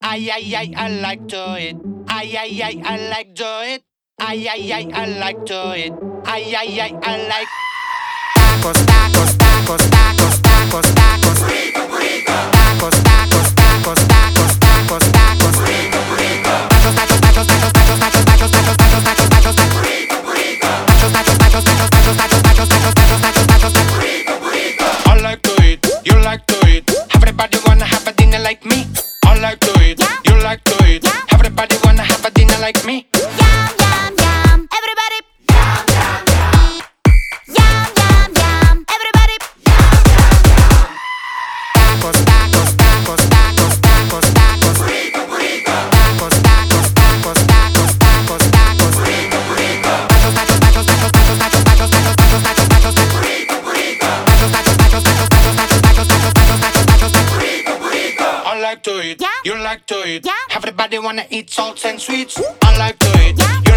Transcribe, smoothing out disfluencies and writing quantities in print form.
Ay, ay, ay, I like to eat. Ay, ay, ay, I like to eat. Ay, ay, ay, I like to eat. Ay, ay, ay, I like tacos, tacos, tacos, tacos, tacos, tacos. Rico, rico. Tacos, tacos, tacos, tacos, tacos, tacos. Rico, rico. Tacos, tacos, tacos, tacos, tacos, tacos, tacos, tacos, tacos, tacos, tacos, tacos. Rico, rico. Tacos, tacos, tacos, tacos, tacos, tacos, tacos, tacos, tacos, tacos, tacos, tacos. Rico, rico. I like to eat. You like to eat. Everybody wanna have a dinner like me. I like to eat. You like to eat. Everybody wanna have a dinner like me. Yum, yum, yum. Everybody. Yum, yum, yum. Yum, yum, yum. Everybody. Tacos, tacos, tacos, tacos, tacos, tacos. Rico, rico. Tacos, tacos, tacos, tacos, tacos, tacos. Rico, rico. Tacos, tacos, tacos, tacos, tacos, tacos, tacos, tacos, tacos, tacos, tacos, tacos. Rico, rico. Tacos, tacos, tacos, tacos, tacos, tacos, tacos, tacos, tacos, tacos, tacos, tacos. Rico, rico. I like to eat. You like to eat. Everybody wanna eat salts and sweets. I like to eat. You